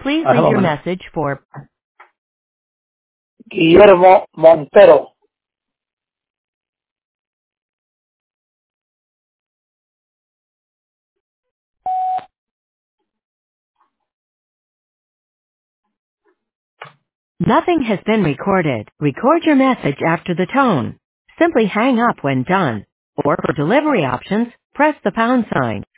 Please leave Hello, your ma'am. message for Guillermo Montero. nothing has been recorded. Record your message after the tone. Simply hang up when done. Or for delivery options, press the pound sign.